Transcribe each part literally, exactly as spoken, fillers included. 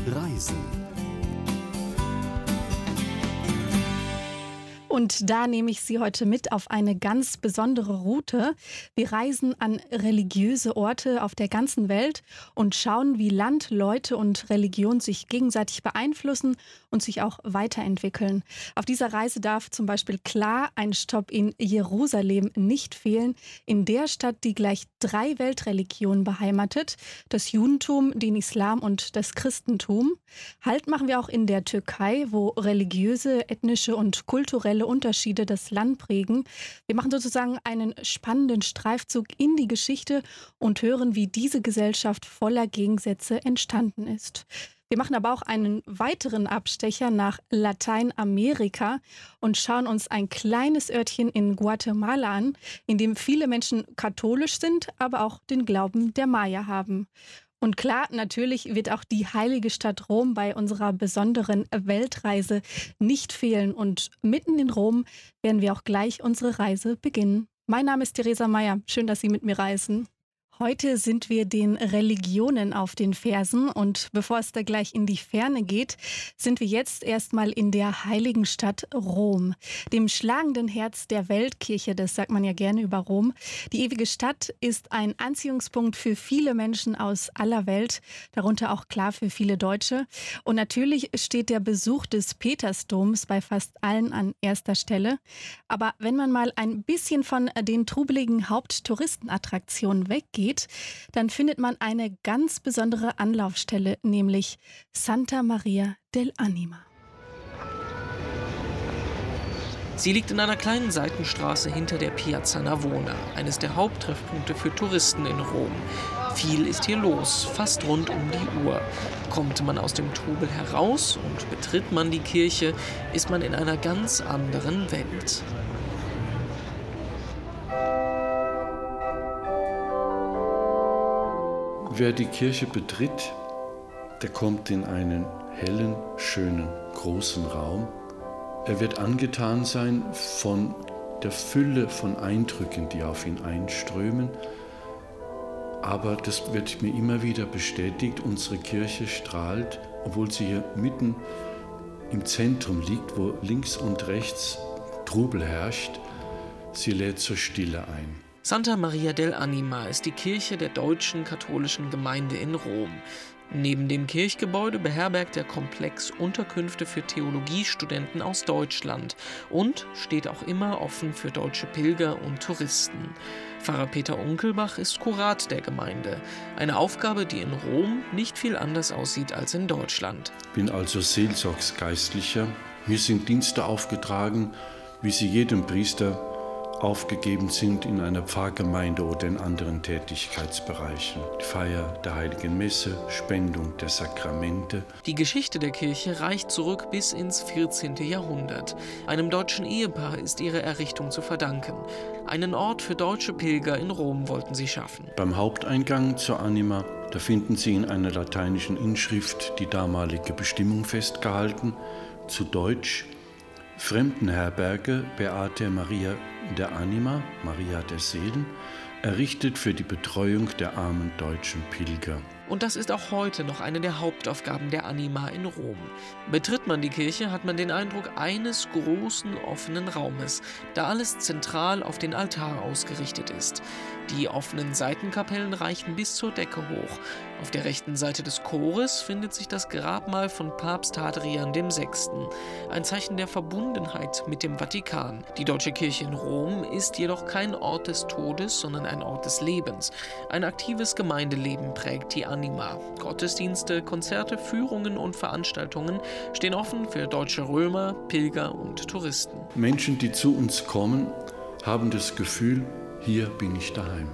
Reisen. Und da nehme ich Sie heute mit auf eine ganz besondere Route. Wir reisen an religiöse Orte auf der ganzen Welt und schauen, wie Land, Leute und Religion sich gegenseitig beeinflussen und sich auch weiterentwickeln. Auf dieser Reise darf zum Beispiel klar ein Stopp in Jerusalem nicht fehlen, in der Stadt, die gleich drei Weltreligionen beheimatet: das Judentum, den Islam und das Christentum. Halt machen wir auch in der Türkei, wo religiöse, ethnische und kulturelle Unterschiede das Land prägen. Wir machen sozusagen einen spannenden Streifzug in die Geschichte und hören, wie diese Gesellschaft voller Gegensätze entstanden ist. Wir machen aber auch einen weiteren Abstecher nach Lateinamerika und schauen uns ein kleines Örtchen in Guatemala an, in dem viele Menschen katholisch sind, aber auch den Glauben der Maya haben. Und klar, natürlich wird auch die heilige Stadt Rom bei unserer besonderen Weltreise nicht fehlen. Und mitten in Rom werden wir auch gleich unsere Reise beginnen. Mein Name ist Theresa Meyer. Schön, dass Sie mit mir reisen. Heute sind wir den Religionen auf den Fersen und bevor es da gleich in die Ferne geht, sind wir jetzt erstmal in der heiligen Stadt Rom, dem schlagenden Herz der Weltkirche, das sagt man ja gerne über Rom. Die ewige Stadt ist ein Anziehungspunkt für viele Menschen aus aller Welt, darunter auch klar für viele Deutsche. Und natürlich steht der Besuch des Petersdoms bei fast allen an erster Stelle. Aber wenn man mal ein bisschen von den trubeligen Haupttouristenattraktionen weggeht, dann findet man eine ganz besondere Anlaufstelle, nämlich Santa Maria dell'Anima. Sie liegt in einer kleinen Seitenstraße hinter der Piazza Navona, eines der Haupttreffpunkte für Touristen in Rom. Viel ist hier los, fast rund um die Uhr. Kommt man aus dem Trubel heraus und betritt man die Kirche, ist man in einer ganz anderen Welt. Wer die Kirche betritt, der kommt in einen hellen, schönen, großen Raum. Er wird angetan sein von der Fülle von Eindrücken, die auf ihn einströmen. Aber das wird mir immer wieder bestätigt, unsere Kirche strahlt, obwohl sie hier mitten im Zentrum liegt, wo links und rechts Trubel herrscht, sie lädt zur Stille ein. Santa Maria dell'Anima ist die Kirche der deutschen katholischen Gemeinde in Rom. Neben dem Kirchgebäude beherbergt der Komplex Unterkünfte für Theologiestudenten aus Deutschland und steht auch immer offen für deutsche Pilger und Touristen. Pfarrer Peter Unkelbach ist Kurat der Gemeinde, eine Aufgabe, die in Rom nicht viel anders aussieht als in Deutschland. Ich bin also Seelsorgsgeistlicher. Mir sind Dienste aufgetragen, wie sie jedem Priester aufgegeben sind in einer Pfarrgemeinde oder in anderen Tätigkeitsbereichen. Die Feier der Heiligen Messe, Spendung der Sakramente. Die Geschichte der Kirche reicht zurück bis ins vierzehnte Jahrhundert. Einem deutschen Ehepaar ist ihre Errichtung zu verdanken. Einen Ort für deutsche Pilger in Rom wollten sie schaffen. Beim Haupteingang zur Anima, da finden Sie in einer lateinischen Inschrift die damalige Bestimmung festgehalten, zu Deutsch: Fremdenherberge Beate Maria dell'Anima, Maria der Seelen, errichtet für die Betreuung der armen deutschen Pilger. Und das ist auch heute noch eine der Hauptaufgaben der Anima in Rom. Betritt man die Kirche, hat man den Eindruck eines großen offenen Raumes, da alles zentral auf den Altar ausgerichtet ist. Die offenen Seitenkapellen reichen bis zur Decke hoch. Auf der rechten Seite des Chores findet sich das Grabmal von Papst Hadrian der Sechste., ein Zeichen der Verbundenheit mit dem Vatikan. Die Deutsche Kirche in Rom ist jedoch kein Ort des Todes, sondern ein Ort des Lebens. Ein aktives Gemeindeleben prägt die Anima. Gottesdienste, Konzerte, Führungen und Veranstaltungen stehen offen für deutsche Römer, Pilger und Touristen. Menschen, die zu uns kommen, haben das Gefühl, hier bin ich daheim.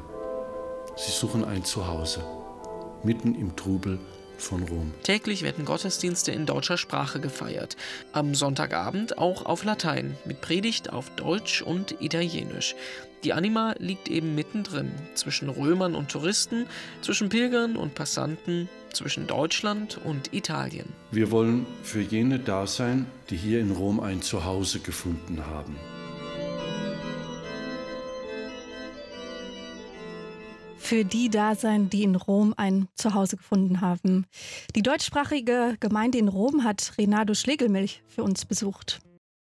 Sie suchen ein Zuhause, mitten im Trubel von Rom. Täglich werden Gottesdienste in deutscher Sprache gefeiert. Am Sonntagabend auch auf Latein, mit Predigt auf Deutsch und Italienisch. Die Anima liegt eben mittendrin, zwischen Römern und Touristen, zwischen Pilgern und Passanten, zwischen Deutschland und Italien. Wir wollen für jene da sein, die hier in Rom ein Zuhause gefunden haben. für die da sein, die in Rom ein Zuhause gefunden haben. Die deutschsprachige Gemeinde in Rom hat Renato Schlegelmilch für uns besucht.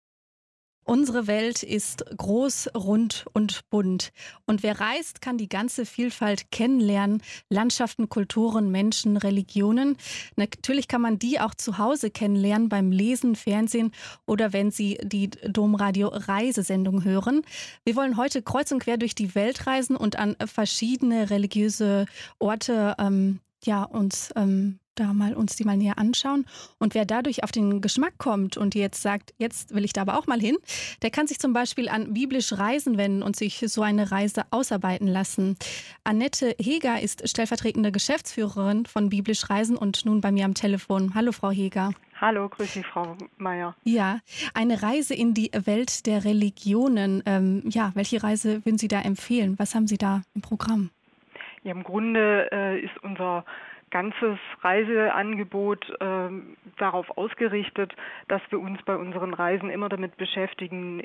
Unsere Welt ist groß, rund und bunt. Und wer reist, kann die ganze Vielfalt kennenlernen. Landschaften, Kulturen, Menschen, Religionen. Natürlich kann man die auch zu Hause kennenlernen beim Lesen, Fernsehen oder wenn Sie die Domradio-Reisesendung hören. Wir wollen heute kreuz und quer durch die Welt reisen und an verschiedene religiöse Orte ähm, ja, uns ähm, da mal uns die mal näher anschauen. Und wer dadurch auf den Geschmack kommt und jetzt sagt, jetzt will ich da aber auch mal hin, der kann sich zum Beispiel an biblisch Reisen wenden und sich so eine Reise ausarbeiten lassen. Annette Heger ist stellvertretende Geschäftsführerin von biblisch Reisen und nun bei mir am Telefon. Hallo Frau Heger. Hallo, grüß Sie, Frau Meier. Ja, eine Reise in die Welt der Religionen. Ähm, ja, welche Reise würden Sie da empfehlen? Was haben Sie da im Programm? Ja, im Grunde äh, ist unser ganzes Reiseangebot äh, darauf ausgerichtet, dass wir uns bei unseren Reisen immer damit beschäftigen,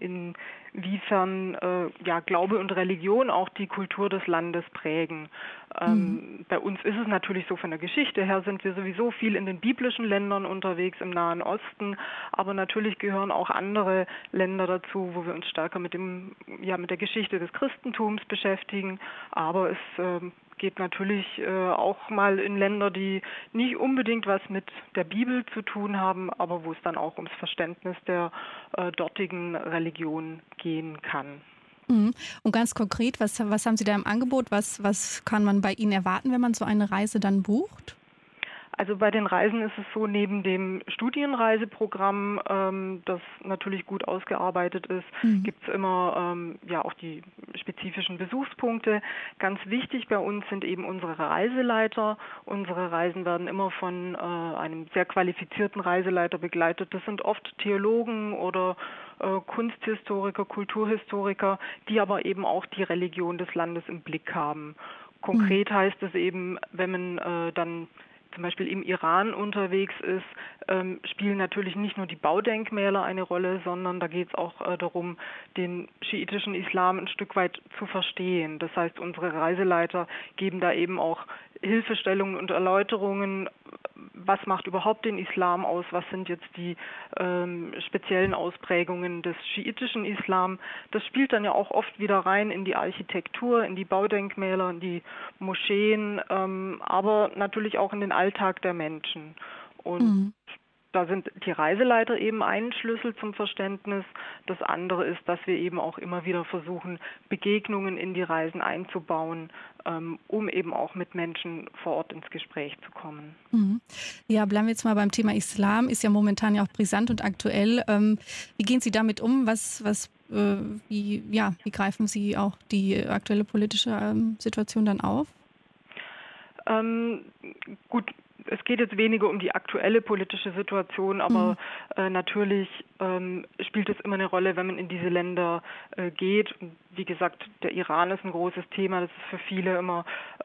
inwiefern äh, ja, Glaube und Religion auch die Kultur des Landes prägen. Ähm, mhm. Bei uns ist es natürlich so, von der Geschichte her sind wir sowieso viel in den biblischen Ländern unterwegs, im Nahen Osten, aber natürlich gehören auch andere Länder dazu, wo wir uns stärker mit dem, ja, mit der Geschichte des Christentums beschäftigen, aber es äh, geht natürlich äh, auch mal in Länder, die nicht unbedingt was mit der Bibel zu tun haben, aber wo es dann auch ums Verständnis der äh, dortigen Religion gehen kann. Mhm. Und ganz konkret, was, was haben Sie da im Angebot? Was, was kann man bei Ihnen erwarten, wenn man so eine Reise dann bucht? Also bei den Reisen ist es so, neben dem Studienreiseprogramm, ähm, das natürlich gut ausgearbeitet ist, mhm. gibt es immer ähm, ja auch die spezifischen Besuchspunkte. Ganz wichtig bei uns sind eben unsere Reiseleiter. Unsere Reisen werden immer von äh, einem sehr qualifizierten Reiseleiter begleitet. Das sind oft Theologen oder äh, Kunsthistoriker, Kulturhistoriker, die aber eben auch die Religion des Landes im Blick haben. Konkret mhm. heißt es eben, wenn man äh, dann zum Beispiel im Iran unterwegs ist, ähm, spielen natürlich nicht nur die Baudenkmäler eine Rolle, sondern da geht es auch äh, darum, den schiitischen Islam ein Stück weit zu verstehen. Das heißt, unsere Reiseleiter geben da eben auch Hilfestellungen und Erläuterungen, was macht überhaupt den Islam aus, was sind jetzt die ähm, speziellen Ausprägungen des schiitischen Islam. Das spielt dann ja auch oft wieder rein in die Architektur, in die Baudenkmäler, in die Moscheen, ähm, aber natürlich auch in den Alltag der Menschen. Und mhm. da sind die Reiseleiter eben ein Schlüssel zum Verständnis. Das andere ist, dass wir eben auch immer wieder versuchen, Begegnungen in die Reisen einzubauen, ähm, um eben auch mit Menschen vor Ort ins Gespräch zu kommen. Mhm. Ja, bleiben wir jetzt mal beim Thema Islam. Ist ja momentan ja auch brisant und aktuell. Ähm, wie gehen Sie damit um? Was, was, äh, wie, ja, wie greifen Sie auch die aktuelle politische ähm, Situation dann auf? Ähm, gut. Es geht jetzt weniger um die aktuelle politische Situation, aber mhm. äh, natürlich ähm, spielt es immer eine Rolle, wenn man in diese Länder äh, geht. Und wie gesagt, der Iran ist ein großes Thema. Das ist für viele immer,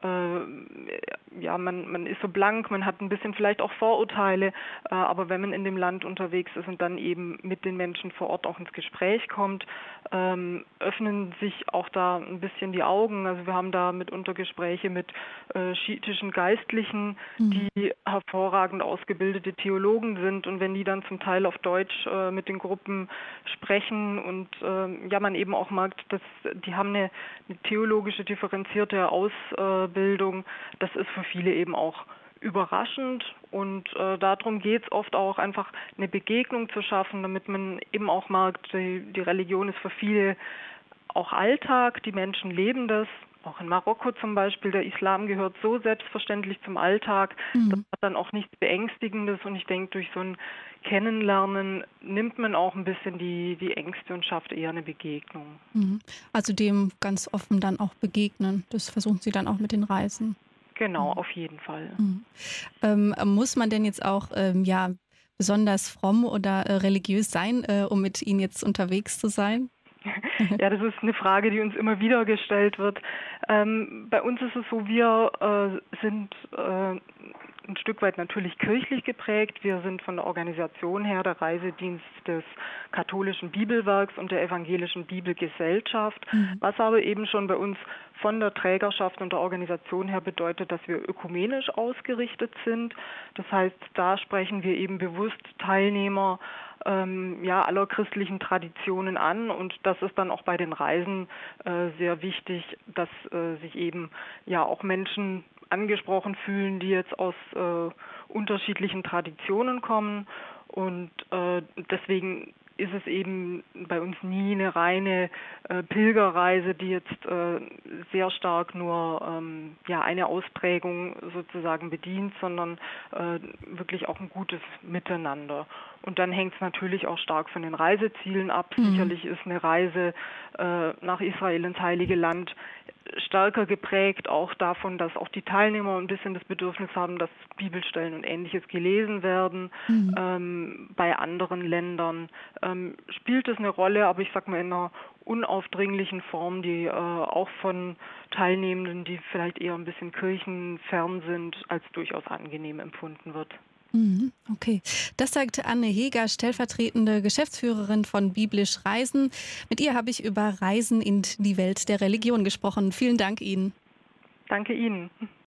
äh, ja, man, man ist so blank, man hat ein bisschen vielleicht auch Vorurteile, äh, aber wenn man in dem Land unterwegs ist und dann eben mit den Menschen vor Ort auch ins Gespräch kommt, ähm, öffnen sich auch da ein bisschen die Augen. Also wir haben da mitunter Gespräche mit äh, schiitischen Geistlichen, mhm. die hervorragend ausgebildete Theologen sind, und wenn die dann zum Teil auf Deutsch äh, mit den Gruppen sprechen und äh, ja, man eben auch merkt, dass die haben eine, eine theologische differenzierte Ausbildung, das ist für viele eben auch überraschend, und äh, darum geht es oft auch, einfach eine Begegnung zu schaffen, damit man eben auch merkt, die, die Religion ist für viele auch Alltag, die Menschen leben das. Auch in Marokko zum Beispiel, der Islam gehört so selbstverständlich zum Alltag. Mhm. Das hat dann auch nichts Beängstigendes, und ich denke, durch so ein Kennenlernen nimmt man auch ein bisschen die, die Ängste und schafft eher eine Begegnung. Mhm. Also dem ganz offen dann auch begegnen, das versuchen Sie dann auch mit den Reisen? Genau, mhm. auf jeden Fall. Mhm. Ähm, muss man denn jetzt auch ähm, ja, besonders fromm oder äh, religiös sein, äh, um mit Ihnen jetzt unterwegs zu sein? Ja, das ist eine Frage, die uns immer wieder gestellt wird. Ähm, bei uns ist es so, wir äh, sind äh, ein Stück weit natürlich kirchlich geprägt. Wir sind von der Organisation her der Reisedienst des katholischen Bibelwerks und der evangelischen Bibelgesellschaft, mhm. was aber eben schon bei uns von der Trägerschaft und der Organisation her bedeutet, dass wir ökumenisch ausgerichtet sind. Das heißt, da sprechen wir eben bewusst Teilnehmer ähm, ja, aller christlichen Traditionen an, und das ist dann auch bei den Reisen äh, sehr wichtig, dass äh, sich eben ja auch Menschen angesprochen fühlen, die jetzt aus äh, unterschiedlichen Traditionen kommen, und äh, deswegen ist es eben bei uns nie eine reine äh, Pilgerreise, die jetzt äh, sehr stark nur ähm, ja, eine Ausprägung sozusagen bedient, sondern äh, wirklich auch ein gutes Miteinander. Und dann hängt es natürlich auch stark von den Reisezielen ab. Mhm. Sicherlich ist eine Reise äh, nach Israel ins Heilige Land stärker geprägt, auch davon, dass auch die Teilnehmer ein bisschen das Bedürfnis haben, dass Bibelstellen und Ähnliches gelesen werden. Mhm. Ähm, bei anderen Ländern ähm, spielt es eine Rolle, aber ich sag mal in einer unaufdringlichen Form, die äh, auch von Teilnehmenden, die vielleicht eher ein bisschen kirchenfern sind, als durchaus angenehm empfunden wird. Okay, das sagt Anne Heger, stellvertretende Geschäftsführerin von Biblisch Reisen. Mit ihr habe ich über Reisen in die Welt der Religion gesprochen. Vielen Dank Ihnen. Danke Ihnen.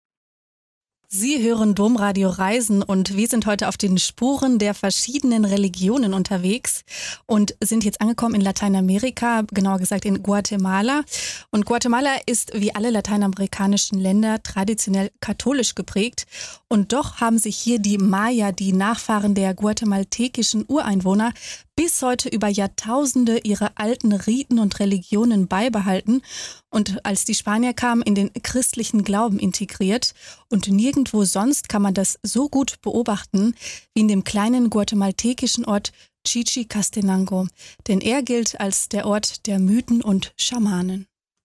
Sie hören Domradio Reisen, und wir sind heute auf den Spuren der verschiedenen Religionen unterwegs und sind jetzt angekommen in Lateinamerika, genauer gesagt in Guatemala. Und Guatemala ist wie alle lateinamerikanischen Länder traditionell katholisch geprägt. Und doch haben sich hier die Maya, die Nachfahren der guatemaltekischen Ureinwohner, bis heute über Jahrtausende ihre alten Riten und Religionen beibehalten und als die Spanier kamen, in den christlichen Glauben integriert. Und nirgendwo sonst kann man das so gut beobachten wie in dem kleinen guatemaltekischen Ort Chichicastenango. Denn er gilt als der Ort der Mythen und Schamanen.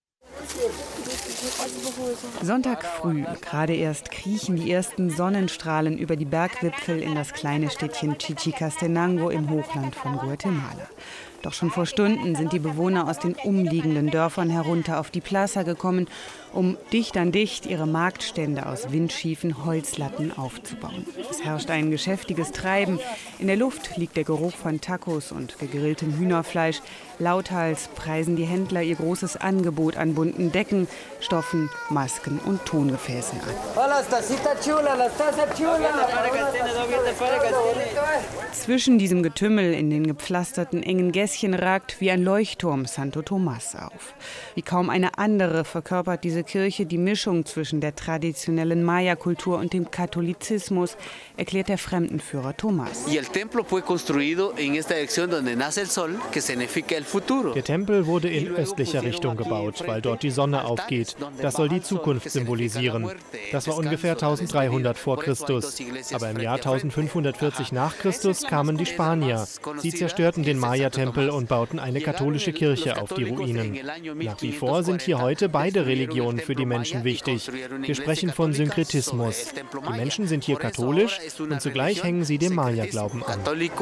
Sonntag früh, gerade erst kriechen die ersten Sonnenstrahlen über die Bergwipfel in das kleine Städtchen Chichicastenango im Hochland von Guatemala. Doch schon vor Stunden sind die Bewohner aus den umliegenden Dörfern herunter auf die Plaza gekommen, um dicht an dicht ihre Marktstände aus windschiefen Holzlatten aufzubauen. Es herrscht ein geschäftiges Treiben. In der Luft liegt der Geruch von Tacos und gegrilltem Hühnerfleisch. Lauthals preisen die Händler ihr großes Angebot an bunten Decken, Stoffen, Masken und Tongefäßen an. Zwischen diesem Getümmel in den gepflasterten engen Gässchen ragt wie ein Leuchtturm Santo Tomás auf. Wie kaum eine andere verkörpert diese Kirche die Mischung zwischen der traditionellen Maya-Kultur und dem Katholizismus, erklärt der Fremdenführer Tomás. Der Tempel wurde in östlicher Richtung gebaut, weil dort die Sonne aufgeht. Das soll die Zukunft symbolisieren. Das war ungefähr dreizehnhundert vor Christus. Aber im Jahr fünfzehnhundertvierzig nach Christus kamen die Spanier. Sie zerstörten den Maya-Tempel und bauten eine katholische Kirche auf die Ruinen. Nach wie vor sind hier heute beide Religionen für die Menschen wichtig. Wir sprechen von Synkretismus. Die Menschen sind hier katholisch und zugleich hängen sie dem Maya-Glauben an.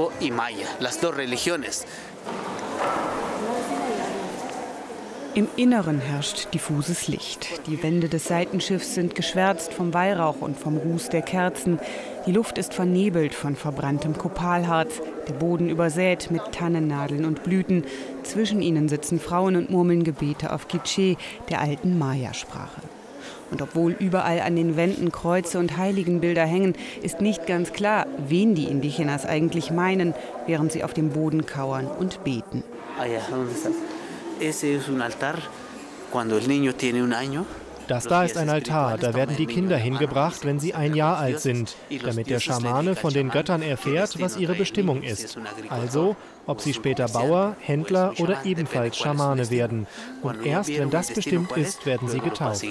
Im Inneren herrscht diffuses Licht. Die Wände des Seitenschiffs sind geschwärzt vom Weihrauch und vom Ruß der Kerzen. Die Luft ist vernebelt von verbranntem Kopalharz, der Boden übersät mit Tannennadeln und Blüten. Zwischen ihnen sitzen Frauen und murmeln Gebete auf Quiché, der alten Maya-Sprache. Und obwohl überall an den Wänden Kreuze und Heiligenbilder hängen, ist nicht ganz klar, wen die Indigenas eigentlich meinen, während sie auf dem Boden kauern und beten. Das da ist ein Altar, da werden die Kinder hingebracht, wenn sie ein Jahr alt sind, damit der Schamane von den Göttern erfährt, was ihre Bestimmung ist. Also, ob sie später Bauer, Händler oder ebenfalls Schamane werden. Und erst wenn das bestimmt ist, werden sie getauft.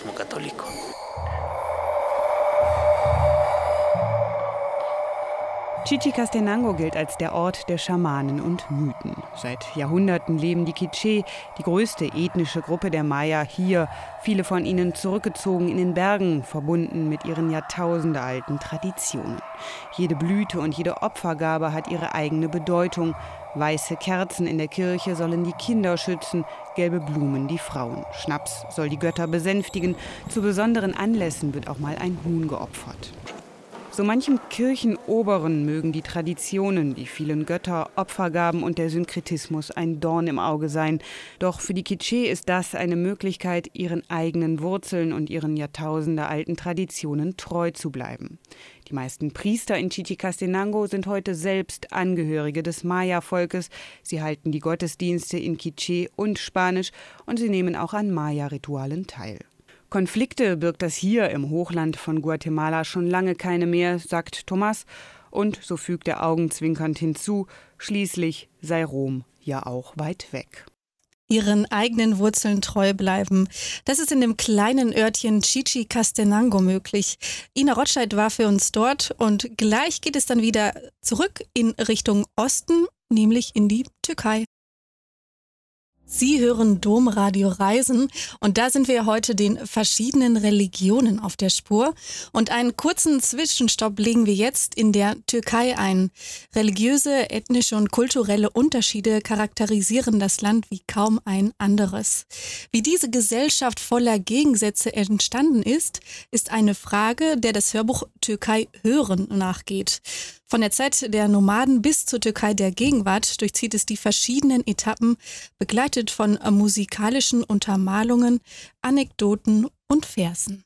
Chichicastenango gilt als der Ort der Schamanen und Mythen. Seit Jahrhunderten leben die Quiché, die größte ethnische Gruppe der Maya, hier. Viele von ihnen zurückgezogen in den Bergen, verbunden mit ihren jahrtausendealten Traditionen. Jede Blüte und jede Opfergabe hat ihre eigene Bedeutung. Weiße Kerzen in der Kirche sollen die Kinder schützen, gelbe Blumen die Frauen. Schnaps soll die Götter besänftigen. Zu besonderen Anlässen wird auch mal ein Huhn geopfert. So manchem Kirchenoberen mögen die Traditionen, die vielen Götter, Opfergaben und der Synkretismus ein Dorn im Auge sein. Doch für die Quiché ist das eine Möglichkeit, ihren eigenen Wurzeln und ihren jahrtausendealten Traditionen treu zu bleiben. Die meisten Priester in Chichicastenango sind heute selbst Angehörige des Maya-Volkes. Sie halten die Gottesdienste in Quiché und Spanisch und sie nehmen auch an Maya-Ritualen teil. Konflikte birgt das hier im Hochland von Guatemala schon lange keine mehr, sagt Tomás. Und, so fügt er augenzwinkernd hinzu, schließlich sei Rom ja auch weit weg. Ihren eigenen Wurzeln treu bleiben. Das ist in dem kleinen Örtchen Chichicastenango möglich. Ina Rotscheid war für uns dort und gleich geht es dann wieder zurück in Richtung Osten, nämlich in die Türkei. Sie hören Domradio Reisen und da sind wir heute den verschiedenen Religionen auf der Spur. Und einen kurzen Zwischenstopp legen wir jetzt in der Türkei ein. Religiöse, ethnische und kulturelle Unterschiede charakterisieren das Land wie kaum ein anderes. Wie diese Gesellschaft voller Gegensätze entstanden ist, ist eine Frage, der das Hörbuch Türkei hören nachgeht. Von der Zeit der Nomaden bis zur Türkei der Gegenwart durchzieht es die verschiedenen Etappen, begleitet von musikalischen Untermalungen, Anekdoten und Versen.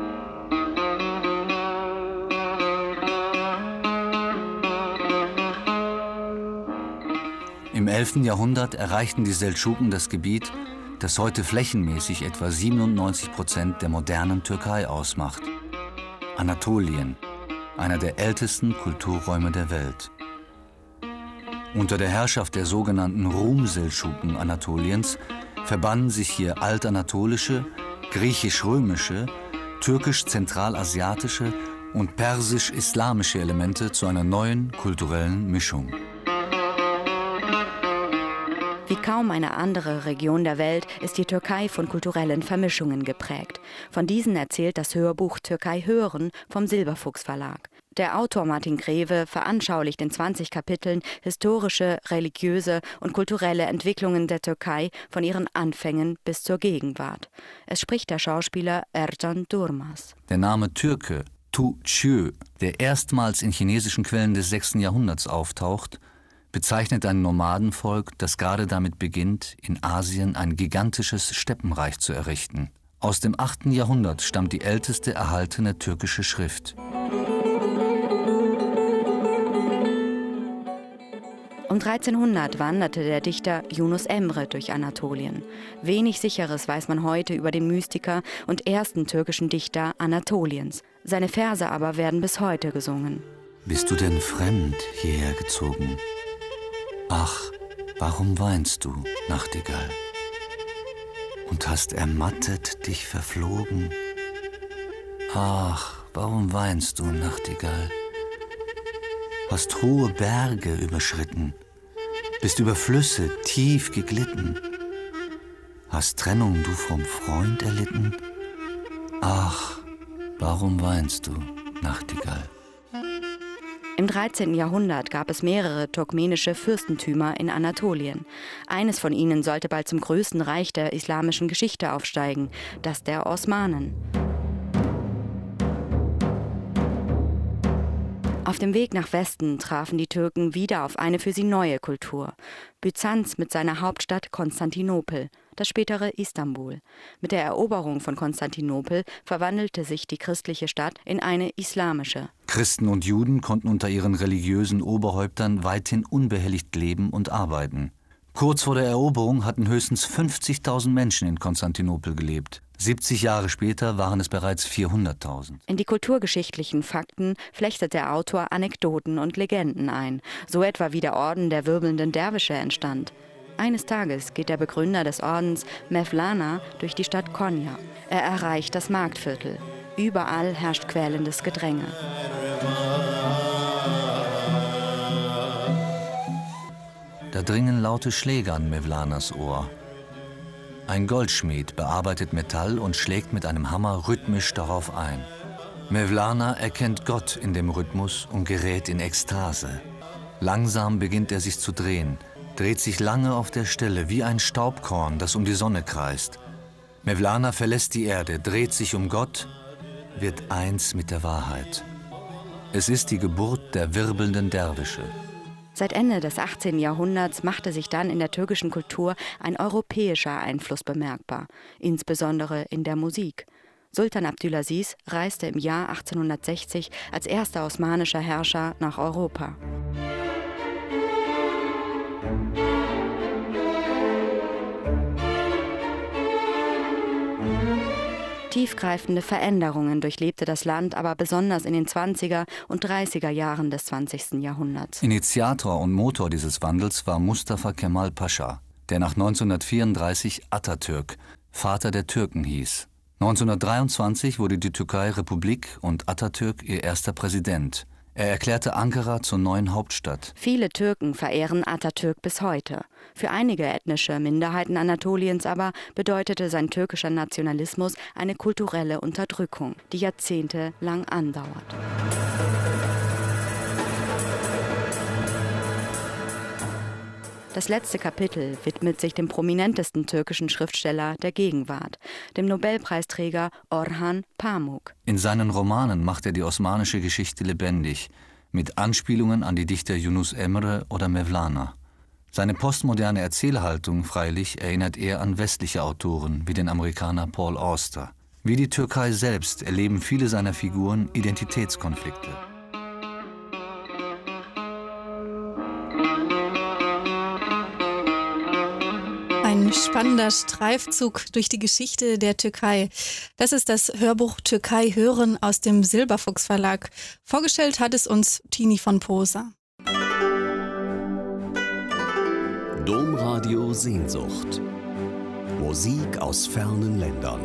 Im elften Jahrhundert erreichten die Seldschuken das Gebiet, das heute flächenmäßig etwa siebenundneunzig Prozent der modernen Türkei ausmacht. Anatolien, einer der ältesten Kulturräume der Welt. Unter der Herrschaft der sogenannten Rum-Seldschuken Anatoliens verbanden sich hier altanatolische, griechisch-römische, türkisch-zentralasiatische und persisch-islamische Elemente zu einer neuen kulturellen Mischung. Wie kaum eine andere Region der Welt ist die Türkei von kulturellen Vermischungen geprägt. Von diesen erzählt das Hörbuch Türkei hören vom Silberfuchs Verlag. Der Autor Martin Greve veranschaulicht in zwanzig Kapiteln historische, religiöse und kulturelle Entwicklungen der Türkei von ihren Anfängen bis zur Gegenwart. Es spricht der Schauspieler Ercan Durmaz. Der Name Türke, Tu-Chö, der erstmals in chinesischen Quellen des sechsten Jahrhunderts auftaucht, bezeichnet ein Nomadenvolk, das gerade damit beginnt, in Asien ein gigantisches Steppenreich zu errichten. Aus dem achten Jahrhundert stammt die älteste erhaltene türkische Schrift. Um dreizehnhundert wanderte der Dichter Yunus Emre durch Anatolien. Wenig Sicheres weiß man heute über den Mystiker und ersten türkischen Dichter Anatoliens. Seine Verse aber werden bis heute gesungen. Bist du denn fremd hierher gezogen? Ach, warum weinst du, Nachtigall? Und hast ermattet dich verflogen? Ach, warum weinst du, Nachtigall? Hast hohe Berge überschritten, bist über Flüsse tief geglitten. Hast Trennung du vom Freund erlitten? Ach, warum weinst du, Nachtigall? Im dreizehnten Jahrhundert gab es mehrere turkmenische Fürstentümer in Anatolien. Eines von ihnen sollte bald zum größten Reich der islamischen Geschichte aufsteigen, das der Osmanen. Auf dem Weg nach Westen trafen die Türken wieder auf eine für sie neue Kultur. Byzanz mit seiner Hauptstadt Konstantinopel, das spätere Istanbul. Mit der Eroberung von Konstantinopel verwandelte sich die christliche Stadt in eine islamische. Christen und Juden konnten unter ihren religiösen Oberhäuptern weithin unbehelligt leben und arbeiten. Kurz vor der Eroberung hatten höchstens fünfzigtausend Menschen in Konstantinopel gelebt. siebzig Jahre später waren es bereits vierhunderttausend. In die kulturgeschichtlichen Fakten flechtet der Autor Anekdoten und Legenden ein, so etwa wie der Orden der wirbelnden Derwische entstand. Eines Tages geht der Begründer des Ordens, Mevlana, durch die Stadt Konya. Er erreicht das Marktviertel. Überall herrscht quälendes Gedränge. Da dringen laute Schläge an Mevlanas Ohr. Ein Goldschmied bearbeitet Metall und schlägt mit einem Hammer rhythmisch darauf ein. Mevlana erkennt Gott in dem Rhythmus und gerät in Ekstase. Langsam beginnt er sich zu drehen, dreht sich lange auf der Stelle wie ein Staubkorn, das um die Sonne kreist. Mevlana verlässt die Erde, dreht sich um Gott, wird eins mit der Wahrheit. Es ist die Geburt der wirbelnden Derwische. Seit Ende des achtzehnten Jahrhunderts machte sich dann in der türkischen Kultur ein europäischer Einfluss bemerkbar, insbesondere in der Musik. Sultan Abdülaziz reiste im Jahr achtzehnhundertsechzig als erster osmanischer Herrscher nach Europa. Tiefgreifende Veränderungen durchlebte das Land aber besonders in den zwanziger und dreißiger Jahren des zwanzigsten Jahrhunderts. Initiator und Motor dieses Wandels war Mustafa Kemal Pascha, der nach neunzehnhundertvierunddreißig Atatürk, Vater der Türken hieß. neunzehnhundertdreiundzwanzig wurde die Türkei Republik und Atatürk ihr erster Präsident. Er erklärte Ankara zur neuen Hauptstadt. Viele Türken verehren Atatürk bis heute. Für einige ethnische Minderheiten Anatoliens aber bedeutete sein türkischer Nationalismus eine kulturelle Unterdrückung, die jahrzehntelang andauert. Das letzte Kapitel widmet sich dem prominentesten türkischen Schriftsteller der Gegenwart, dem Nobelpreisträger Orhan Pamuk. In seinen Romanen macht er die osmanische Geschichte lebendig, mit Anspielungen an die Dichter Yunus Emre oder Mevlana. Seine postmoderne Erzählhaltung freilich erinnert eher an westliche Autoren wie den Amerikaner Paul Auster. Wie die Türkei selbst erleben viele seiner Figuren Identitätskonflikte. Ein spannender Streifzug durch die Geschichte der Türkei. Das ist das Hörbuch Türkei hören aus dem Silberfuchs Verlag. Vorgestellt hat es uns Tini von Posa. Domradio Sehnsucht. Musik aus fernen Ländern.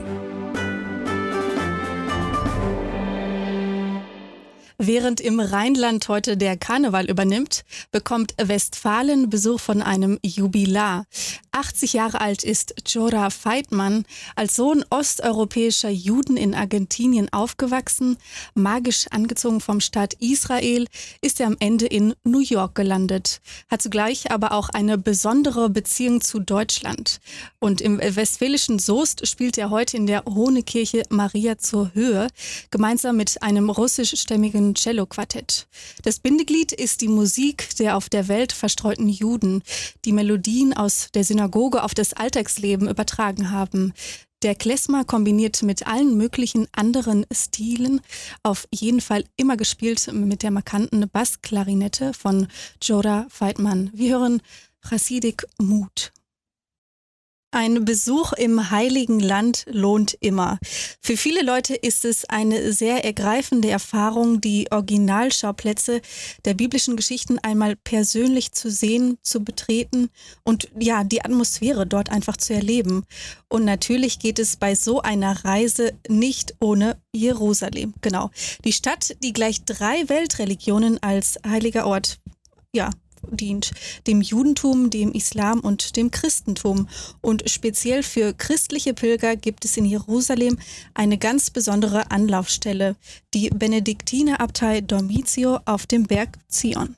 Während im Rheinland heute der Karneval übernimmt, bekommt Westfalen Besuch von einem Jubilar. achtzig Jahre alt ist Džora Feitman, als Sohn osteuropäischer Juden in Argentinien aufgewachsen. Magisch angezogen vom Staat Israel ist er am Ende in New York gelandet, hat zugleich aber auch eine besondere Beziehung zu Deutschland. Und im westfälischen Soest spielt er heute in der Hohne-Kirche Maria zur Höhe, gemeinsam mit einem russischstämmigen Cello-Quartett. Das Bindeglied ist die Musik der auf der Welt verstreuten Juden, die Melodien aus der Synagoge auf das Alltagsleben übertragen haben. Der Klezmer kombiniert mit allen möglichen anderen Stilen, auf jeden Fall immer gespielt mit der markanten Bassklarinette von Džora Feitman. Wir hören Hasidic Mut. Ein Besuch im Heiligen Land lohnt immer. Für viele Leute ist es eine sehr ergreifende Erfahrung, die Originalschauplätze der biblischen Geschichten einmal persönlich zu sehen, zu betreten und ja, die Atmosphäre dort einfach zu erleben. Und natürlich geht es bei so einer Reise nicht ohne Jerusalem. Genau. Die Stadt, die gleich drei Weltreligionen als heiliger Ort, ja, dient, dem Judentum, dem Islam und dem Christentum. Und speziell für christliche Pilger gibt es in Jerusalem eine ganz besondere Anlaufstelle, die Benediktinerabtei Dormitio auf dem Berg Zion.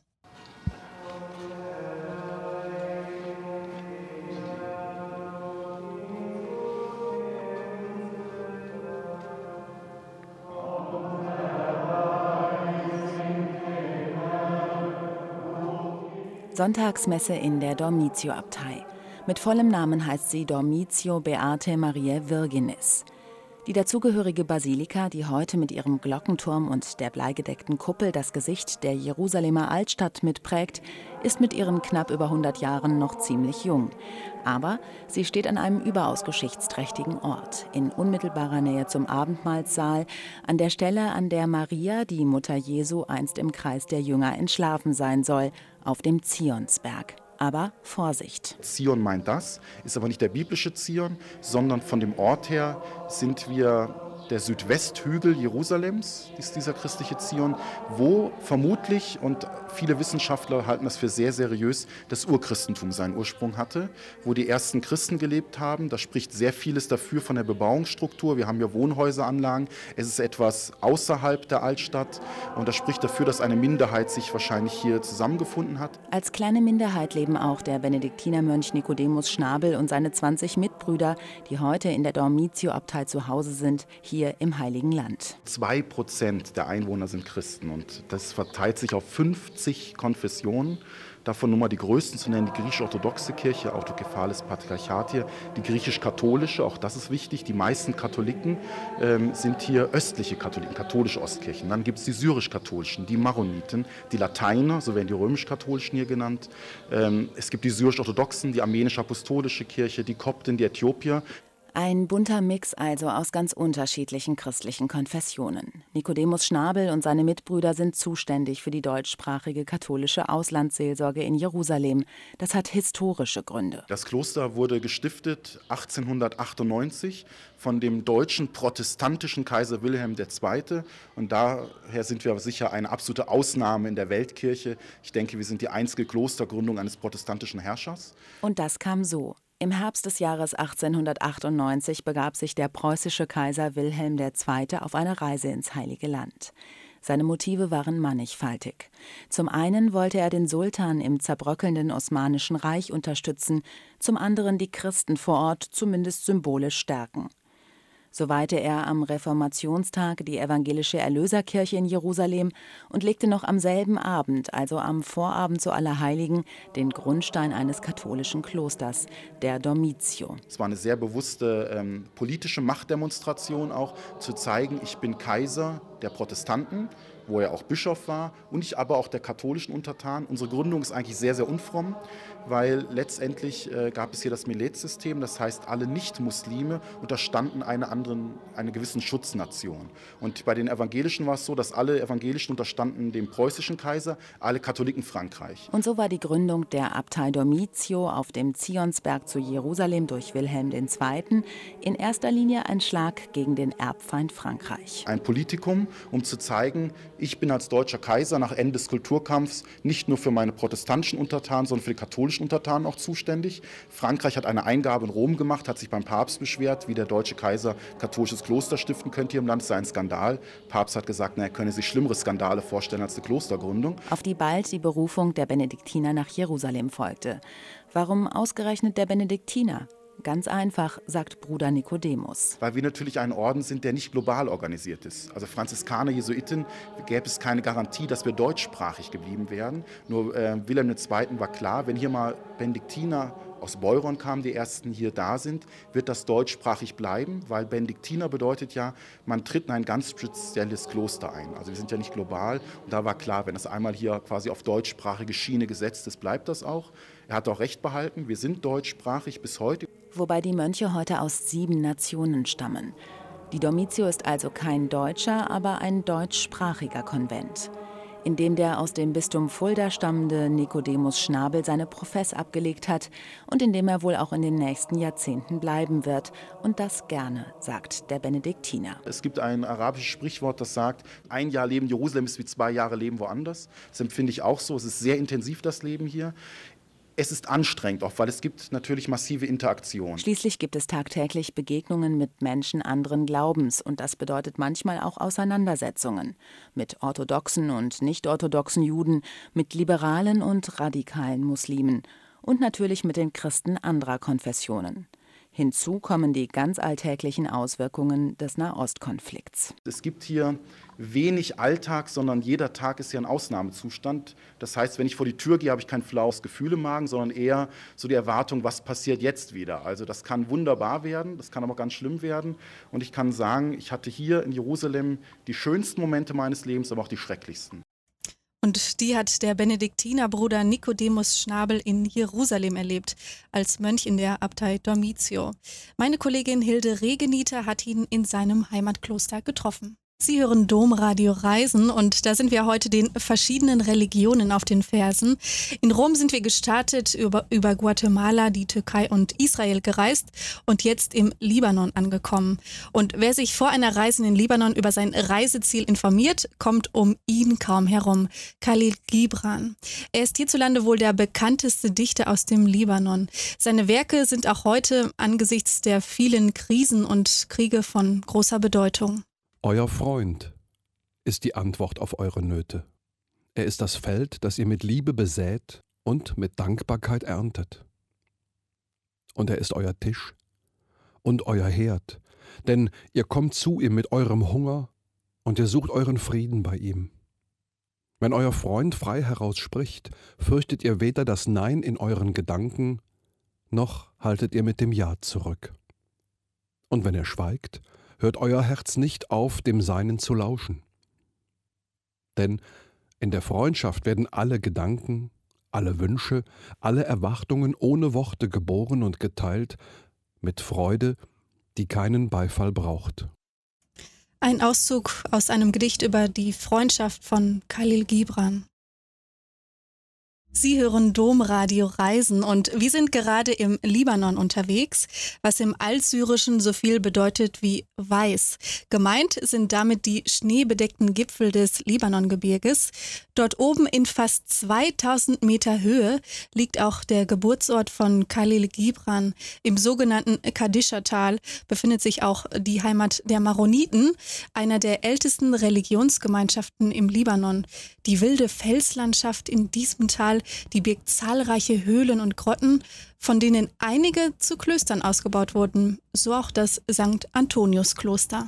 Sonntagsmesse in der Dormitio-Abtei. Mit vollem Namen heißt sie Dormitio Beate Mariae Virginis. Die dazugehörige Basilika, die heute mit ihrem Glockenturm und der bleigedeckten Kuppel das Gesicht der Jerusalemer Altstadt mitprägt, ist mit ihren knapp über hundert Jahren noch ziemlich jung. Aber sie steht an einem überaus geschichtsträchtigen Ort, in unmittelbarer Nähe zum Abendmahlsaal, an der Stelle, an der Maria, die Mutter Jesu, einst im Kreis der Jünger entschlafen sein soll, auf dem Zionsberg. Aber Vorsicht. Zion meint das, ist aber nicht der biblische Zion, sondern von dem Ort her sind wir der Südwesthügel Jerusalems, ist dieser christliche Zion, wo vermutlich, und viele Wissenschaftler halten das für sehr seriös, das Urchristentum seinen Ursprung hatte, wo die ersten Christen gelebt haben. Da spricht sehr vieles dafür von der Bebauungsstruktur. Wir haben ja Wohnhäuseranlagen. Es ist etwas außerhalb der Altstadt und das spricht dafür, dass eine Minderheit sich wahrscheinlich hier zusammengefunden hat. Als kleine Minderheit leben auch der Benediktinermönch Nikodemus Schnabel und seine zwanzig Mitbrüder, die heute in der Dormitio-Abtei zu Hause sind, hier hier im Heiligen Land. Zwei Prozent der Einwohner sind Christen und das verteilt sich auf fünfzig Konfessionen. Davon nur mal die größten zu nennen, die griechisch-orthodoxe Kirche, Autokephales Patriarchat hier, die griechisch-katholische, auch das ist wichtig. Die meisten Katholiken ähm, sind hier östliche Katholiken, katholische Ostkirchen. Dann gibt es die syrisch-katholischen, die Maroniten, die Lateiner, so werden die römisch-katholischen hier genannt. Ähm, es gibt die syrisch-orthodoxen, die armenisch-apostolische Kirche, die Kopten, die Äthiopier. Ein bunter Mix also aus ganz unterschiedlichen christlichen Konfessionen. Nikodemus Schnabel und seine Mitbrüder sind zuständig für die deutschsprachige katholische Auslandsseelsorge in Jerusalem. Das hat historische Gründe. Das Kloster wurde gestiftet achtzehnhundertachtundneunzig von dem deutschen protestantischen Kaiser Wilhelm der Zweite. Und daher sind wir sicher eine absolute Ausnahme in der Weltkirche. Ich denke, wir sind die einzige Klostergründung eines protestantischen Herrschers. Und das kam so. Im Herbst des Jahres achtzehnhundertachtundneunzig begab sich der preußische Kaiser Wilhelm der Zweite auf eine Reise ins Heilige Land. Seine Motive waren mannigfaltig. Zum einen wollte er den Sultan im zerbröckelnden Osmanischen Reich unterstützen, zum anderen die Christen vor Ort zumindest symbolisch stärken. So weihte er am Reformationstag die evangelische Erlöserkirche in Jerusalem und legte noch am selben Abend, also am Vorabend zu Allerheiligen, den Grundstein eines katholischen Klosters, der Dormitio. Es war eine sehr bewusste ähm, politische Machtdemonstration auch, zu zeigen, ich bin Kaiser der Protestanten, wo er auch Bischof war, und ich aber auch der katholischen Untertanen. Unsere Gründung ist eigentlich sehr, sehr unfromm, weil letztendlich äh, gab es hier das Millet-System, das heißt, alle Nicht-Muslime unterstanden einer anderen, einer gewissen Schutznation. Und bei den Evangelischen war es so, dass alle Evangelischen unterstanden dem preußischen Kaiser, alle Katholiken Frankreich. Und so war die Gründung der Abtei Dormitio auf dem Zionsberg zu Jerusalem durch Wilhelm der Zweite in erster Linie ein Schlag gegen den Erbfeind Frankreich. Ein Politikum, um zu zeigen, ich bin als deutscher Kaiser nach Ende des Kulturkampfs nicht nur für meine protestantischen Untertanen, sondern für die katholischen Untertanen auch zuständig. Frankreich hat eine Eingabe in Rom gemacht, hat sich beim Papst beschwert, wie der deutsche Kaiser katholisches Kloster stiften könnte hier im Land. Das sei ein Skandal. Der Papst hat gesagt, na, er könne sich schlimmere Skandale vorstellen als eine Klostergründung. Auf die bald die Berufung der Benediktiner nach Jerusalem folgte. Warum ausgerechnet der Benediktiner? Ganz einfach, sagt Bruder Nikodemus. Weil wir natürlich ein Orden sind, der nicht global organisiert ist. Also Franziskaner, Jesuiten, gäbe es keine Garantie, dass wir deutschsprachig geblieben wären. Nur äh, Wilhelm der Zweite war klar, wenn hier mal Benediktiner aus Beuron kamen, die ersten hier da sind, wird das deutschsprachig bleiben, weil Benediktiner bedeutet ja, man tritt in ein ganz spezielles Kloster ein. Also wir sind ja nicht global. Und da war klar, wenn das einmal hier quasi auf deutschsprachige Schiene gesetzt ist, bleibt das auch. Er hat auch recht behalten, wir sind deutschsprachig bis heute. Wobei die Mönche heute aus sieben Nationen stammen. Die Dormitio ist also kein deutscher, aber ein deutschsprachiger Konvent, in dem der aus dem Bistum Fulda stammende Nikodemus Schnabel seine Profess abgelegt hat und in dem er wohl auch in den nächsten Jahrzehnten bleiben wird. Und das gerne, sagt der Benediktiner. Es gibt ein arabisches Sprichwort, das sagt, ein Jahr Leben in Jerusalem ist wie zwei Jahre Leben woanders. Das empfinde ich auch so. Es ist sehr intensiv, das Leben hier. Es ist anstrengend, auch weil es gibt natürlich massive Interaktion. Schließlich gibt es tagtäglich Begegnungen mit Menschen anderen Glaubens und das bedeutet manchmal auch Auseinandersetzungen mit orthodoxen und nicht-orthodoxen Juden, mit liberalen und radikalen Muslimen und natürlich mit den Christen anderer Konfessionen. Hinzu kommen die ganz alltäglichen Auswirkungen des Nahostkonflikts. Es gibt hier wenig Alltag, sondern jeder Tag ist hier ein Ausnahmezustand. Das heißt, wenn ich vor die Tür gehe, habe ich kein flaues Gefühl im Magen, sondern eher so die Erwartung, was passiert jetzt wieder. Also das kann wunderbar werden, das kann aber ganz schlimm werden. Und ich kann sagen, ich hatte hier in Jerusalem die schönsten Momente meines Lebens, aber auch die schrecklichsten. Und die hat der Benediktinerbruder Nikodemus Schnabel in Jerusalem erlebt, als Mönch in der Abtei Dormitio. Meine Kollegin Hilde Regenieter hat ihn in seinem Heimatkloster getroffen. Sie hören Domradio Reisen und da sind wir heute den verschiedenen Religionen auf den Fersen. In Rom sind wir gestartet, über, über Guatemala, die Türkei und Israel gereist und jetzt im Libanon angekommen. Und wer sich vor einer Reise in den Libanon über sein Reiseziel informiert, kommt um ihn kaum herum. Khalil Gibran. Er ist hierzulande wohl der bekannteste Dichter aus dem Libanon. Seine Werke sind auch heute angesichts der vielen Krisen und Kriege von großer Bedeutung. Euer Freund ist die Antwort auf eure Nöte. Er ist das Feld, das ihr mit Liebe besät und mit Dankbarkeit erntet. Und er ist euer Tisch und euer Herd, denn ihr kommt zu ihm mit eurem Hunger und ihr sucht euren Frieden bei ihm. Wenn euer Freund frei heraus spricht, fürchtet ihr weder das Nein in euren Gedanken, noch haltet ihr mit dem Ja zurück. Und wenn er schweigt, hört euer Herz nicht auf, dem Seinen zu lauschen. Denn in der Freundschaft werden alle Gedanken, alle Wünsche, alle Erwartungen ohne Worte geboren und geteilt, mit Freude, die keinen Beifall braucht. Ein Auszug aus einem Gedicht über die Freundschaft von Khalil Gibran. Sie hören Domradio Reisen und wir sind gerade im Libanon unterwegs, was im Altsyrischen so viel bedeutet wie weiß. Gemeint sind damit die schneebedeckten Gipfel des Libanongebirges. Dort oben in fast zweitausend Meter Höhe liegt auch der Geburtsort von Khalil Gibran. Im sogenannten Kadischa-Tal befindet sich auch die Heimat der Maroniten, einer der ältesten Religionsgemeinschaften im Libanon. Die wilde Felslandschaft in diesem Tal, die birgt zahlreiche Höhlen und Grotten, von denen einige zu Klöstern ausgebaut wurden, so auch das Sankt Antonius-Kloster.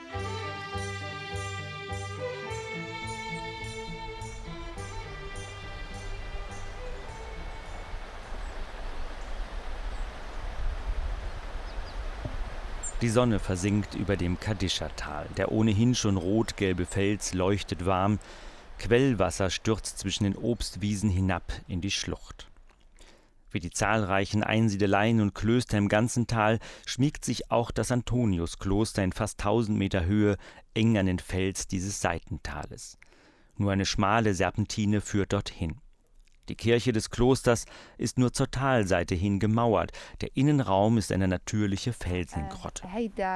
Die Sonne versinkt über dem Kadischa-Tal. Der ohnehin schon rot-gelbe Fels leuchtet warm. Quellwasser stürzt zwischen den Obstwiesen hinab in die Schlucht. Wie die zahlreichen Einsiedeleien und Klöster im ganzen Tal schmiegt sich auch das Antoniuskloster in fast tausend Meter Höhe eng an den Fels dieses Seitentales. Nur eine schmale Serpentine führt dorthin. Die Kirche des Klosters ist nur zur Talseite hin gemauert. Der Innenraum ist eine natürliche Felsengrotte.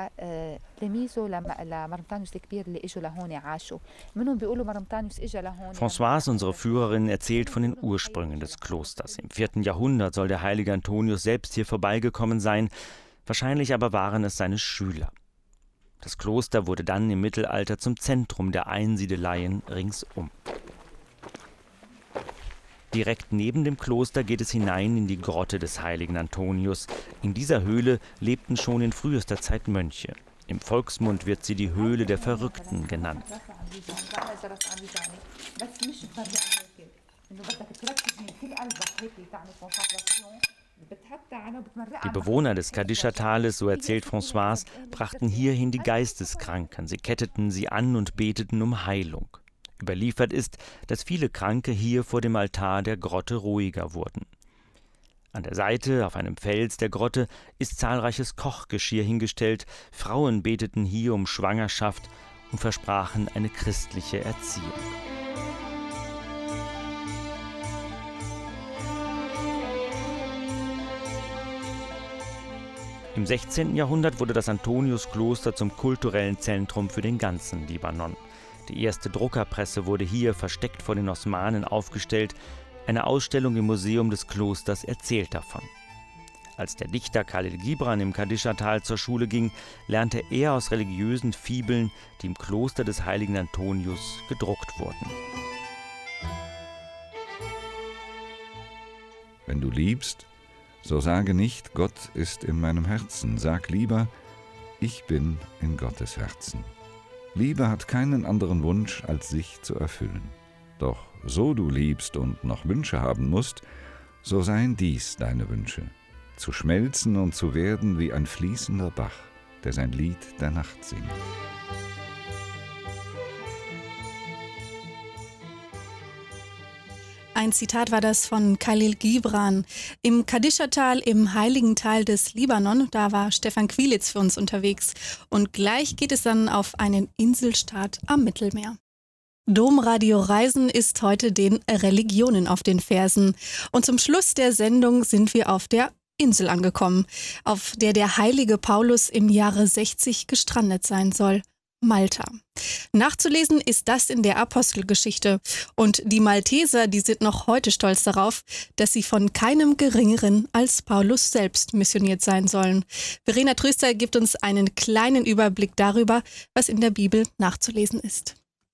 Françoise, unsere Führerin, erzählt von den Ursprüngen des Klosters. Im vierten Jahrhundert soll der heilige Antonius selbst hier vorbeigekommen sein. Wahrscheinlich aber waren es seine Schüler. Das Kloster wurde dann im Mittelalter zum Zentrum der Einsiedeleien ringsum. Direkt neben dem Kloster geht es hinein in die Grotte des heiligen Antonius. In dieser Höhle lebten schon in frühester Zeit Mönche. Im Volksmund wird sie die Höhle der Verrückten genannt. Die Bewohner des Kadischa-Tales, so erzählt Françoise, brachten hierhin die Geisteskranken. Sie ketteten sie an und beteten um Heilung. Überliefert ist, dass viele Kranke hier vor dem Altar der Grotte ruhiger wurden. An der Seite, auf einem Fels der Grotte, ist zahlreiches Kochgeschirr hingestellt. Frauen beteten hier um Schwangerschaft und versprachen eine christliche Erziehung. Im sechzehnten Jahrhundert wurde das Antoniuskloster zum kulturellen Zentrum für den ganzen Libanon. Die erste Druckerpresse wurde hier versteckt vor den Osmanen aufgestellt. Eine Ausstellung im Museum des Klosters erzählt davon. Als der Dichter Khalil Gibran im Kadischa-Tal zur Schule ging, lernte er aus religiösen Fibeln, die im Kloster des heiligen Antonius gedruckt wurden. Wenn du liebst, so sage nicht, Gott ist in meinem Herzen. Sag lieber, ich bin in Gottes Herzen. Liebe hat keinen anderen Wunsch, als sich zu erfüllen. Doch so du liebst und noch Wünsche haben musst, so seien dies deine Wünsche. Zu schmelzen und zu werden wie ein fließender Bach, der sein Lied der Nacht singt. Ein Zitat war das von Khalil Gibran. Im Kadischa-Tal, im heiligen Tal des Libanon, da war Stefan Quilitz für uns unterwegs. Und gleich geht es dann auf einen Inselstaat am Mittelmeer. Domradio Reisen ist heute den Religionen auf den Fersen. Und zum Schluss der Sendung sind wir auf der Insel angekommen, auf der der heilige Paulus im Jahre sechzig gestrandet sein soll. Malta. Nachzulesen ist das in der Apostelgeschichte. Und die Malteser, die sind noch heute stolz darauf, dass sie von keinem Geringeren als Paulus selbst missioniert sein sollen. Verena Tröster gibt uns einen kleinen Überblick darüber, was in der Bibel nachzulesen ist.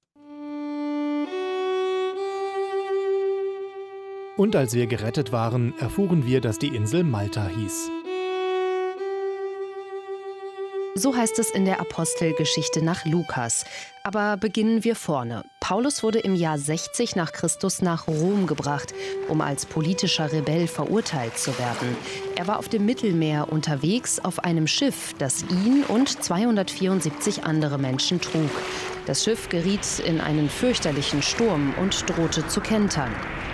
Und als wir gerettet waren, erfuhren wir, dass die Insel Malta hieß. So heißt es in der Apostelgeschichte nach Lukas. Aber beginnen wir vorne. Paulus wurde im Jahr sechzig nach Christus nach Rom gebracht, um als politischer Rebell verurteilt zu werden. Er war auf dem Mittelmeer unterwegs auf einem Schiff, das ihn und zweihundertvierundsiebzig andere Menschen trug. Das Schiff geriet in einen fürchterlichen Sturm und drohte zu kentern.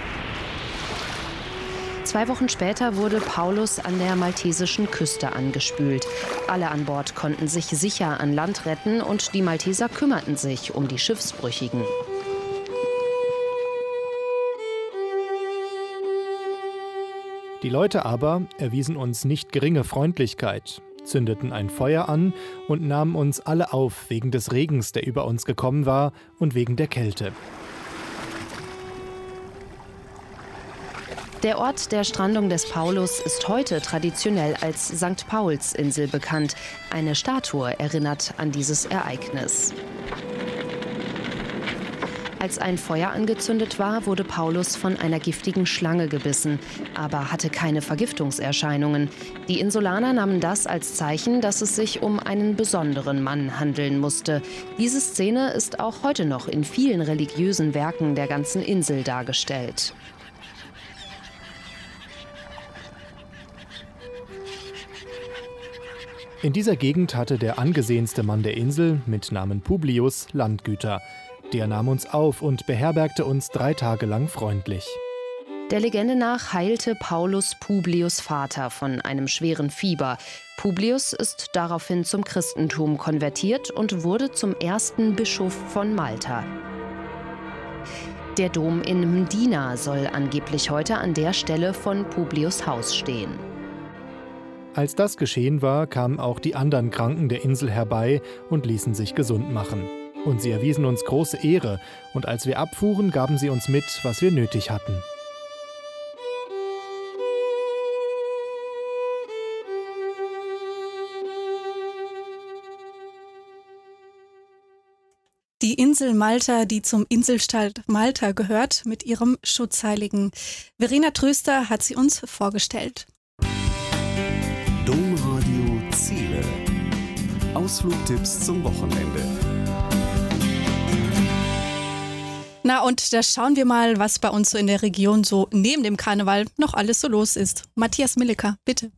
Zwei Wochen später wurde Paulus an der maltesischen Küste angespült. Alle an Bord konnten sich sicher an Land retten und die Malteser kümmerten sich um die Schiffsbrüchigen. Die Leute aber erwiesen uns nicht geringe Freundlichkeit, zündeten ein Feuer an und nahmen uns alle auf wegen des Regens, der über uns gekommen war, und wegen der Kälte. Der Ort der Strandung des Paulus ist heute traditionell als Sankt Paulsinsel bekannt. Eine Statue erinnert an dieses Ereignis. Als ein Feuer angezündet war, wurde Paulus von einer giftigen Schlange gebissen, aber hatte keine Vergiftungserscheinungen. Die Insulaner nahmen das als Zeichen, dass es sich um einen besonderen Mann handeln musste. Diese Szene ist auch heute noch in vielen religiösen Werken der ganzen Insel dargestellt. In dieser Gegend hatte der angesehenste Mann der Insel mit Namen Publius Landgüter. Der nahm uns auf und beherbergte uns drei Tage lang freundlich. Der Legende nach heilte Paulus Publius' Vater von einem schweren Fieber. Publius ist daraufhin zum Christentum konvertiert und wurde zum ersten Bischof von Malta. Der Dom in Mdina soll angeblich heute an der Stelle von Publius' Haus stehen. Als das geschehen war, kamen auch die anderen Kranken der Insel herbei und ließen sich gesund machen. Und sie erwiesen uns große Ehre, und als wir abfuhren, gaben sie uns mit, was wir nötig hatten. Die Insel Malta, die zum Inselstaat Malta gehört, mit ihrem Schutzheiligen. Verena Tröster hat sie uns vorgestellt. Domradio Ziele. Ausflugtipps zum Wochenende. Na, und da schauen wir mal, was bei uns so in der Region so neben dem Karneval noch alles so los ist. Matthias Milliker, bitte.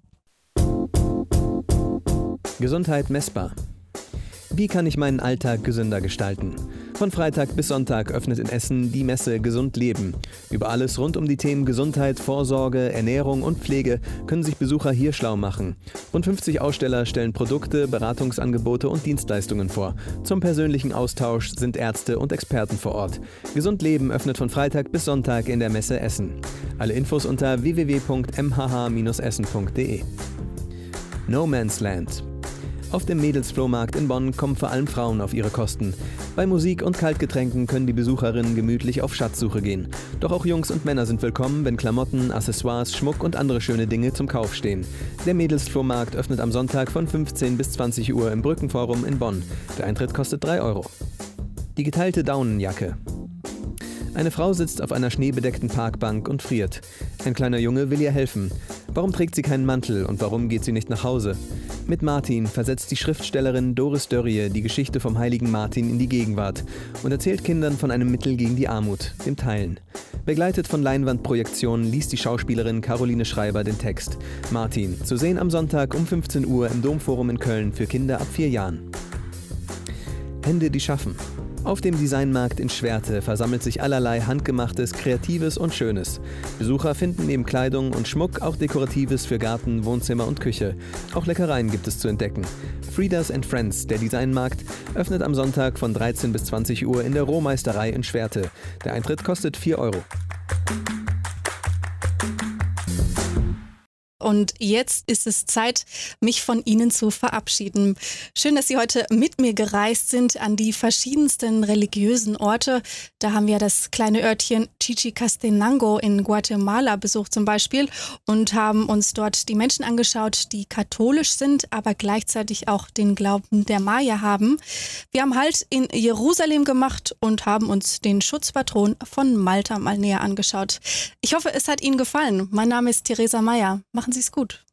Gesundheit messbar. Wie kann ich meinen Alltag gesünder gestalten? Von Freitag bis Sonntag öffnet in Essen die Messe Gesund Leben. Über alles rund um die Themen Gesundheit, Vorsorge, Ernährung und Pflege können sich Besucher hier schlau machen. Rund fünfzig Aussteller stellen Produkte, Beratungsangebote und Dienstleistungen vor. Zum persönlichen Austausch sind Ärzte und Experten vor Ort. Gesund Leben öffnet von Freitag bis Sonntag in der Messe Essen. Alle Infos unter w w w punkt m h h bindestrich essen punkt d e. No Man's Land. Auf dem Mädelsflohmarkt in Bonn kommen vor allem Frauen auf ihre Kosten. Bei Musik und Kaltgetränken können die Besucherinnen gemütlich auf Schatzsuche gehen. Doch auch Jungs und Männer sind willkommen, wenn Klamotten, Accessoires, Schmuck und andere schöne Dinge zum Kauf stehen. Der Mädelsflohmarkt öffnet am Sonntag von fünfzehn bis zwanzig Uhr im Brückenforum in Bonn. Der Eintritt kostet drei Euro. Die geteilte Daunenjacke. Eine Frau sitzt auf einer schneebedeckten Parkbank und friert. Ein kleiner Junge will ihr helfen. Warum trägt sie keinen Mantel und warum geht sie nicht nach Hause? Mit Martin versetzt die Schriftstellerin Doris Dörrie die Geschichte vom heiligen Martin in die Gegenwart und erzählt Kindern von einem Mittel gegen die Armut, dem Teilen. Begleitet von Leinwandprojektionen liest die Schauspielerin Caroline Schreiber den Text. Martin, zu sehen am Sonntag um fünfzehn Uhr im Domforum in Köln für Kinder ab vier Jahren. Hände, die schaffen. Auf dem Designmarkt in Schwerte versammelt sich allerlei Handgemachtes, Kreatives und Schönes. Besucher finden neben Kleidung und Schmuck auch Dekoratives für Garten, Wohnzimmer und Küche. Auch Leckereien gibt es zu entdecken. Fridas and Friends, der Designmarkt, öffnet am Sonntag von dreizehn bis zwanzig Uhr in der Rohmeisterei in Schwerte. Der Eintritt kostet vier Euro. Und jetzt ist es Zeit, mich von Ihnen zu verabschieden. Schön, dass Sie heute mit mir gereist sind an die verschiedensten religiösen Orte. Da haben wir das kleine Örtchen Chichicastenango in Guatemala besucht zum Beispiel und haben uns dort die Menschen angeschaut, die katholisch sind, aber gleichzeitig auch den Glauben der Maya haben. Wir haben Halt in Jerusalem gemacht und haben uns den Schutzpatron von Malta mal näher angeschaut. Ich hoffe, es hat Ihnen gefallen. Mein Name ist Theresa Meyer. Machen Sie es gut.